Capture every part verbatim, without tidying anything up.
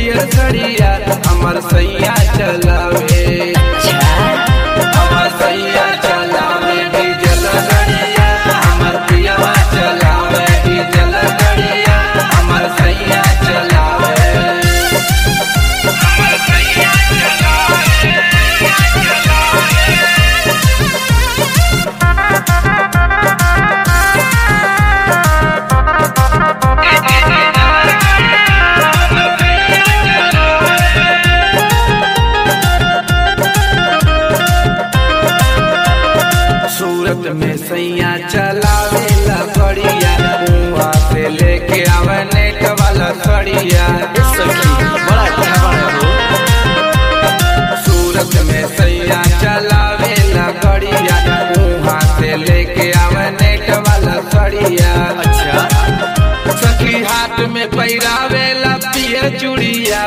पियर सड़िया हमर सैया चलावे। हमर सैया चलावे डीजल गाड़िया, हमर पियवा चलावे डीजल गाड़िया, हमर सैया चलावे। हमर सैया चलावे सूरत में सैया चलावे ला बढ़िया, कुआं से लेके आवे नेट वाला सड़िया। बड़ा अच्छा बड़ा हो। सूरत में सैया चलावे ला बढ़िया, कुआं से लेके आवे नेट वाला सड़िया। अच्छा सखी हाथ में पैरावे ला पियर चूड़िया।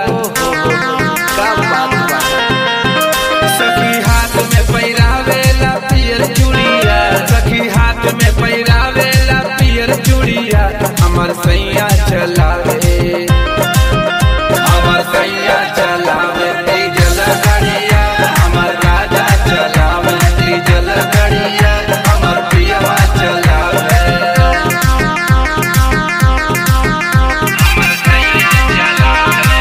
सखी हाथ में पैरावे ला पियर चूड़िया, सखी हाथ में पैरावे ला पियर चूड़िया, हमर सैया चलावे। हमर सैया चलावे डीजल गाड़िया, हमर राजा चलावे डीजल गाड़िया, हमर पियवा चलावे। हमर सैया चलावे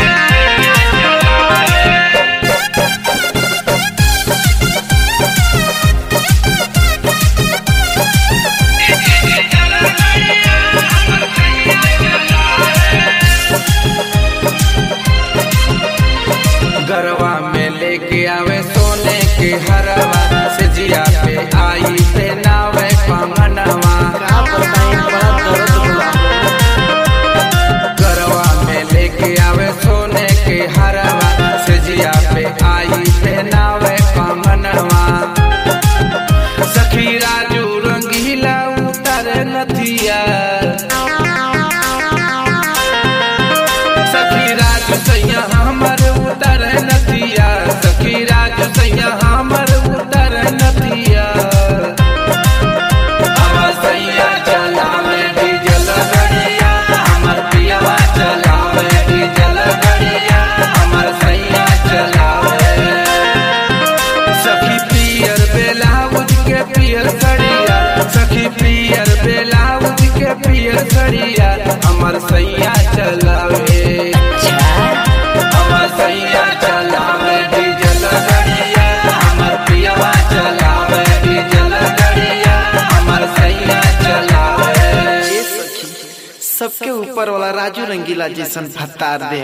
गरवा में लेके आवे सोने के हरवा, सजिया पे आई पे नावे कंगनवा। गरवा में लेके आवे सोने के हरवा, सजिया पे आई पे नावे कंगनवा। सखी राजू रंगीला उतर नथिया, सखी राजू सैया हमर उतर नथिया, सखी राजू सैया हमर उतर नथिया। हमर सैया चलावे डीजल गाड़िया, हमर पियवा चलावे डीजल गाड़िया, हमर सैया चलावे। सखी पियर बेलाउज के पियर सड़िया, सखी पियर बेलाउज के पियर सड़िया, हमर सैया चलावे। हमर सैया चलावे डीजल गाड़िया, हमर पियवा चलावे डीजल गाड़िया, हमर सैया चलावे। सबके ऊपर वाला राजू रंगीला जैसन फतार दे।